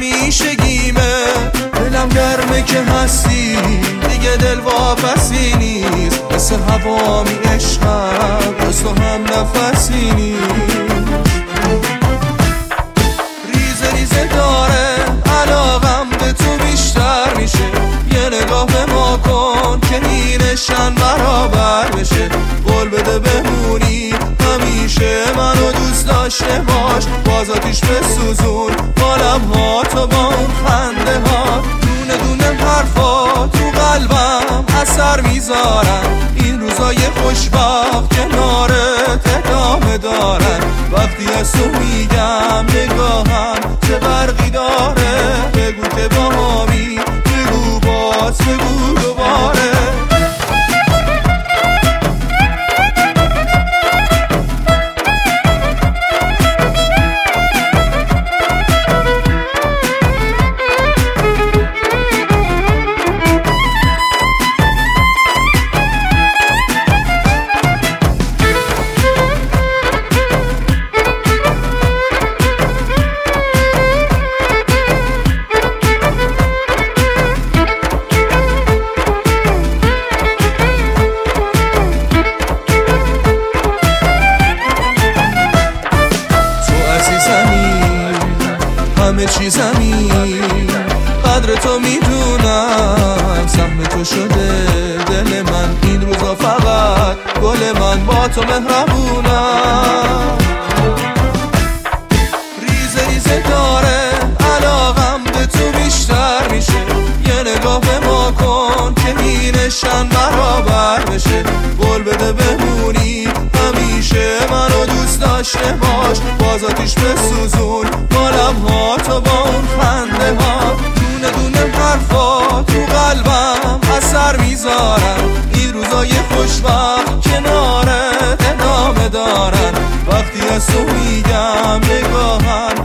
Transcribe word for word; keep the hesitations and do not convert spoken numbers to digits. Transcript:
همیشگیمه. دلم گرمه که هستی، دیگه دل واپسی نیست. مثل هوامی عشقم، جز تو هم نفسی نیست. ریزه ریزه داره علاقم به تو بیشتر میشه. یه نگاه به ما کن که اینشن برابر بشه. قول بده بمونی همیشه، منو دوست داشته باش. باز آتیش بسوزون بالم ها تو با اون خنده ها. دونه دونه حرفا تو قلبم اثر میذارن. این روزای خوشبخت کنارت ادامه دارن. وقتی از تو میگم نگاهم چه برقی داره. بگو که با همی، بگو باز، بگو دوباره. همه چیزمی قدر تو میدونم. سهم تو شده دل من این روزا، فقط گل من با تو مهربونم. ریزه ریزه داره علاقم به تو بیشتر میشه. یه نگاه به ما کن که اینشن برابر بشه. قول بده بمونی همیشه، منو دوست داشته باش. باز آتیش بسوزون بالم ها تو با اون خنده ها. دونه دونه حرفا تو قلبم اثر میذارن. این روزای خوشبخت کنارت ادامه دارن. وقتی از تو میگم نگاهم